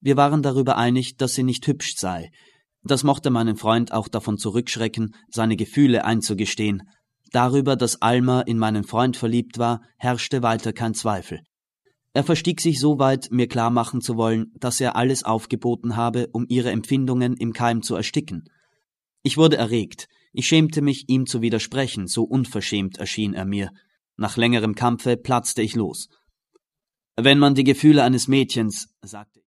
Wir waren darüber einig, dass sie nicht hübsch sei. Das mochte meinen Freund auch davon zurückschrecken, seine Gefühle einzugestehen. Darüber, dass Alma in meinen Freund verliebt war, herrschte weiter kein Zweifel. Er verstieg sich so weit, mir klarmachen zu wollen, dass er alles aufgeboten habe, um ihre Empfindungen im Keim zu ersticken. Ich wurde erregt. Ich schämte mich, ihm zu widersprechen, so unverschämt erschien er mir. Nach längerem Kampfe platzte ich los. »Wenn man die Gefühle eines Mädchens«, sagte